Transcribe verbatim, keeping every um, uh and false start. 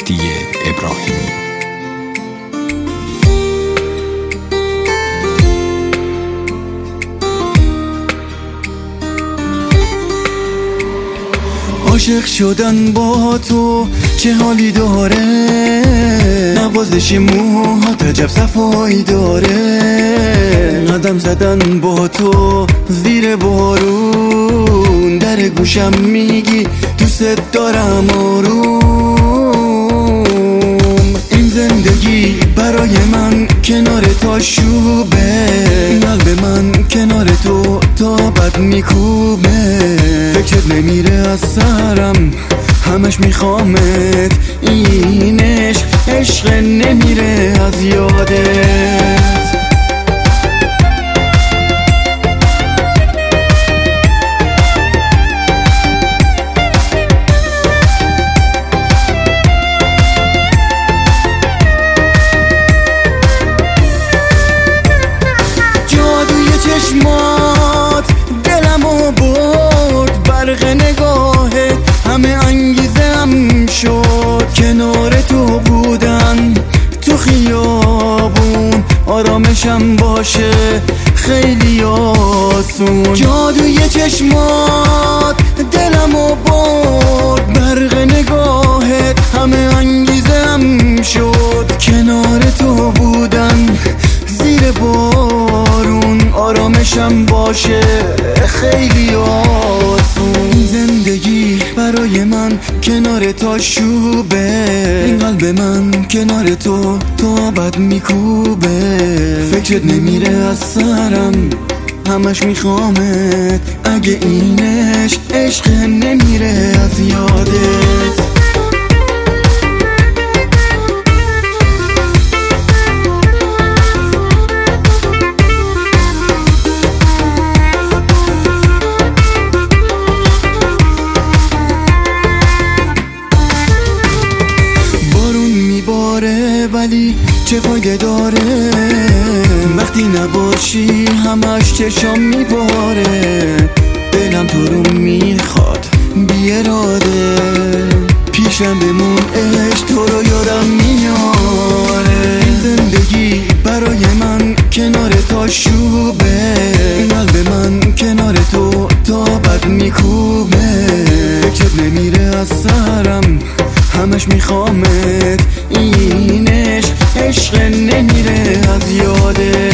مهدی ابراهیمی. عاشق شدن با تو چه حالی داره، نوازش موهات عجب صفایی داره، قدم زدن با تو زیر بارون، در گوشم میگی دوست دارم آروم. این زندگی برای من کنار تا شوبه، قلب من کنار تو تا بد میکوبه، فکرت نمیره از سرم همش میخوامت، این عشق عشق نمیره از یادت. چشمات دلمو برد، برق نگاهت همه انگیزم شد، کنار تو بودن تو خیابون آرامشم باشه خیلی آسون. جادوی چشمات دلمو برد، برق نگاهت همه انگیزم شد، کنار تو بودن زیر بارون آرامشم باشه خیلی آسون. زندگی برای من کنار تا شوبه، این قلب من کنار تو تا بد میکوبه، فکرت نمیره از سرم همش میخوامت، اگه این عشق عشق نمیره از یادت. ولی چه فایده داره وقتی نباشی، همش چشام میباره، دلم تو رو میخواد بی اراده، پیشم بمون عشق تو رو یادم میاره. زندگی برای من کنار تا شوبه، قلب من کنار تو تا بد میکوبه، فکرت نمیره از سرم همش میخوامت، این عشق عشق نمیره از یادت.